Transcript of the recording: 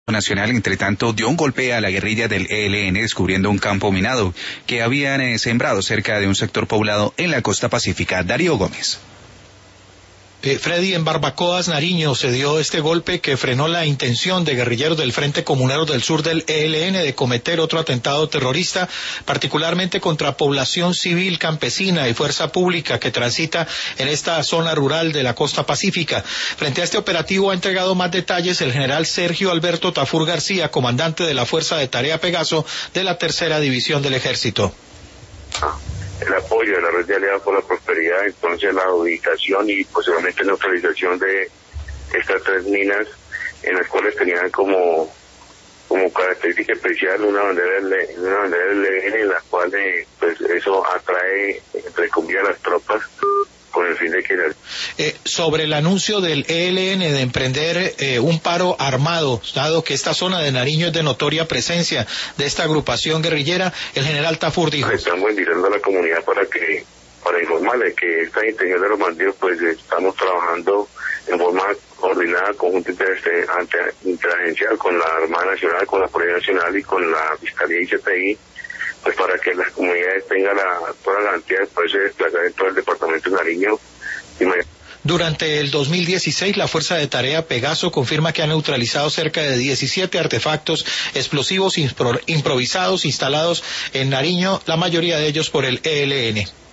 Nacional, entre tanto, dio un golpe a la guerrilla del ELN descubriendo un campo minado que habían sembrado cerca de un sector poblado en la costa pacífica. Darío Gómez. Freddy, en Barbacoas, Nariño, se dio este golpe que frenó la intención de guerrilleros del Frente Comunero del Sur del ELN de cometer otro atentado terrorista, particularmente contra población civil, campesina y fuerza pública que transita en esta zona rural de la costa pacífica. Frente a este operativo ha entregado más detalles el general Sergio Alberto Tafur García, comandante de la Fuerza de Tarea Pegaso de la Tercera División del Ejército. El apoyo de la Red de Aliados por la Prosperidad, entonces la ubicación y posiblemente neutralización de estas 3 minas, en las cuales tenían como característica especial una bandera del ELN, en la cual pues eso atrae, entre comillas, las tropas con el fin de que... Sobre el anuncio del ELN de emprender un paro armado, dado que esta zona de Nariño es de notoria presencia de esta agrupación guerrillera, el general Tafur dijo: estamos invitando a la comunidad para informarle que esta intención de los bandidos, pues estamos trabajando en forma coordinada, conjunta interagencial con la Armada Nacional, con la Policía Nacional y con la Fiscalía y CPI, pues para que las comunidades tengan toda la garantía de poderse desplazar en todo el departamento de Nariño. Durante el 2016, la Fuerza de Tarea Pegaso confirma que ha neutralizado cerca de 17 artefactos explosivos improvisados instalados en Nariño, la mayoría de ellos por el ELN.